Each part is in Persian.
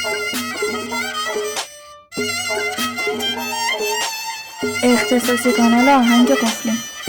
اختصاصی کانال آهنگ قفلی.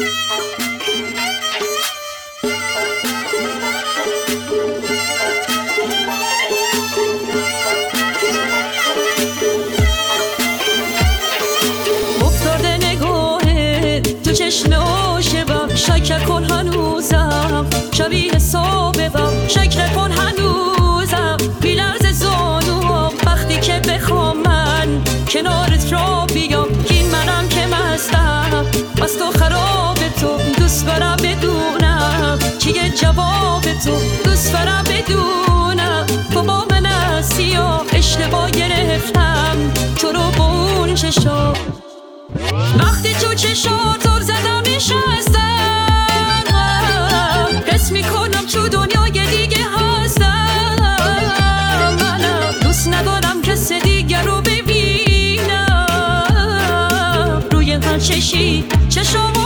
افتاده نگاهه تو چشم عاشقم، شک نکن هنوزم شبیه صبحم، شک نکن هنوزم بی‌لرز زانوام وقتی که بخوام من کنارت را بیام. این منم که مستم از تو خراب، تو دوست دارم بدونم چیه جواب تو، دوست دارم بدونم تو با من هستی یا اشتباه گرفتم تو رو با اون چشم. وقتی تو چشاتو زدم نشستم، حس میکنم تو دنیای دیگه هستم. منم دوست ندارم کس دیگر رو ببینم روی هر چشی چشم